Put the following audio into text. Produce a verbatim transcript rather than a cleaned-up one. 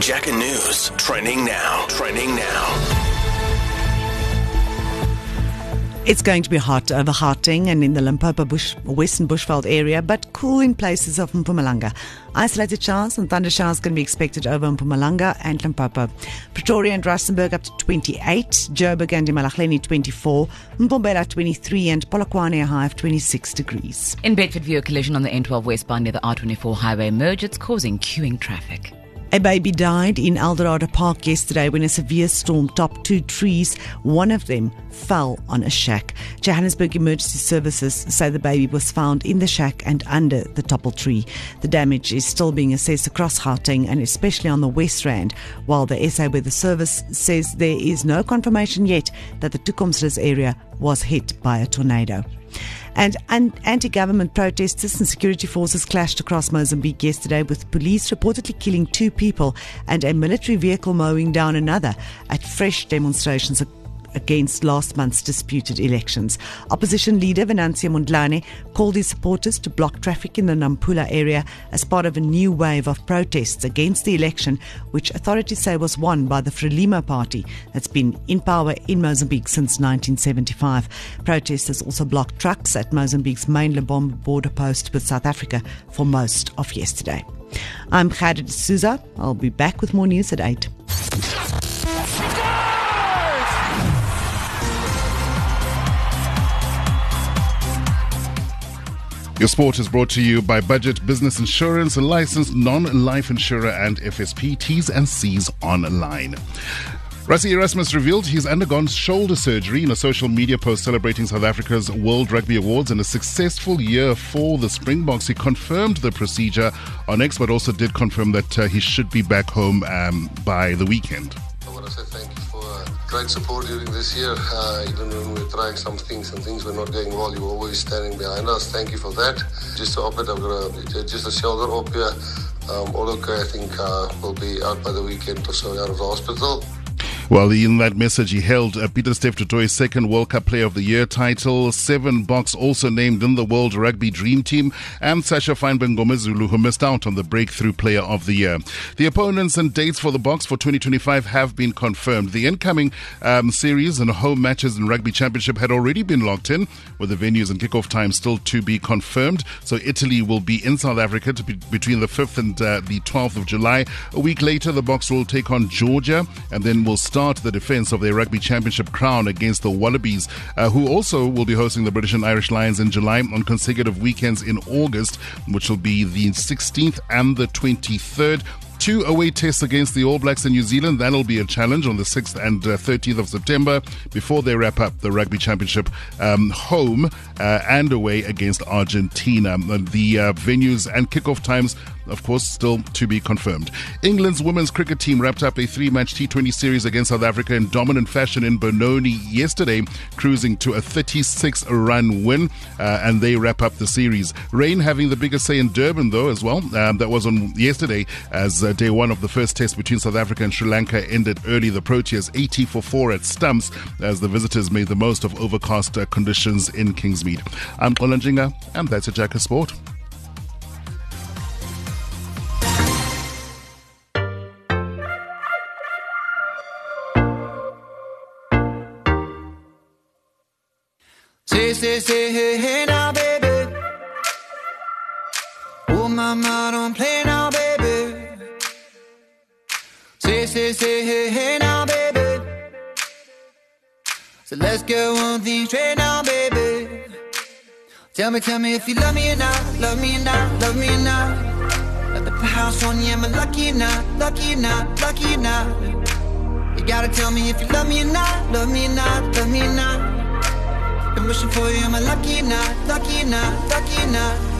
Jacka News. Trending now. Trending now. It's going to be hot over Gauteng and in the Limpopo Bush, Western Bushveld area, but cool in places of Mpumalanga. Isolated showers and thunder showers can be expected over Mpumalanga and Limpopo. Pretoria and Rustenburg up to twenty-eight, Joburg and Imalahleni twenty-four, Mbombela twenty-three and Polokwane a high of twenty-six degrees. In Bedfordview, a collision on the N twelve westbound near the R twenty-four highway merge. It's causing queuing traffic. A baby died in Eldorado Park yesterday when a severe storm topped two trees. One of them fell on a shack. Johannesburg Emergency Services say the baby was found in the shack and under the toppled tree. The damage is still being assessed across Gauteng and especially on the West Rand, while the S A Weather Service says there is no confirmation yet that the Tukomsri's area was hit by a tornado. And anti-government protesters and security forces clashed across Mozambique yesterday, with police reportedly killing two people and a military vehicle mowing down another at fresh demonstrations against last month's disputed elections. Opposition leader Venancio Mondlane called his supporters to block traffic in the Nampula area as part of a new wave of protests against the election, which authorities say was won by the Frelimo party that's been in power in Mozambique since nineteen seventy-five. Protesters also blocked trucks at Mozambique's main Lebombo border post with South Africa for most of yesterday. I'm Khaled Souza. I'll be back with more news at eight. Your sport is brought to you by Budget Business Insurance, a licensed non-life insurer, and F S P. T's and C's online. Rassie Erasmus revealed he's undergone shoulder surgery in a social media post celebrating South Africa's World Rugby Awards and a successful year for the Springboks. He confirmed the procedure on X, but also did confirm that uh, he should be back home um, by the weekend. I want to say thank you for uh, great support during this year. Uh, even when we're trying some things and things were not going well, you were always standing behind us. Thank you for that. Just to op it, I've got a, just a shoulder op here. Um, all okay, I think uh, we'll be out by the weekend or so out of the hospital. Well, in that message, he held uh, Pieter-Steph du Toit's second World Cup Player of the Year title. Seven Boks also named in the World Rugby Dream Team, and Sasha Feinberg Ngomezulu, who missed out on the Breakthrough Player of the Year. The opponents and dates for the Boks for twenty twenty-five have been confirmed. The incoming um, series and home matches in Rugby Championship had already been locked in, with the venues and kickoff time still to be confirmed. So Italy will be in South Africa to be between the fifth and uh, the twelfth of July. A week later, the Boks will take on Georgia, and then will start Start the defense of their Rugby Championship crown against the Wallabies, uh, who also will be hosting the British and Irish Lions in July on consecutive weekends in August, which will be the sixteenth and the twenty-third. Two away tests against the All Blacks in New Zealand. That'll be a challenge on the sixth and uh, thirteenth of September before they wrap up the Rugby Championship um, home uh, and away against Argentina. The uh, venues and kickoff times, of course, still to be confirmed. England's women's cricket team wrapped up a three-match T twenty series against South Africa in dominant fashion in Benoni yesterday, cruising to a thirty-six run win, uh, and they wrap up the series. Rain having the biggest say in Durban, though, as well. Um, that was on yesterday as uh, day one of the first test between South Africa and Sri Lanka ended early. The Proteas eighty for four at stumps as the visitors made the most of overcast uh, conditions in Kingsmead. I'm Qolanjinga, and that's a Jacka Sport. Say, say, say, hey, hey now, baby. Oh, mama, don't play now, baby. Say, say, say, hey, hey now, baby. So let's get one thing straight now, baby. Tell me, tell me if you love me or not, love me or not, love me or not. Let the house on you, am I lucky or not, lucky or not, lucky or not. You gotta tell me if you love me or not, love me or not, love me or not. Been wishing for you, am I lucky or not, lucky or not, lucky or not.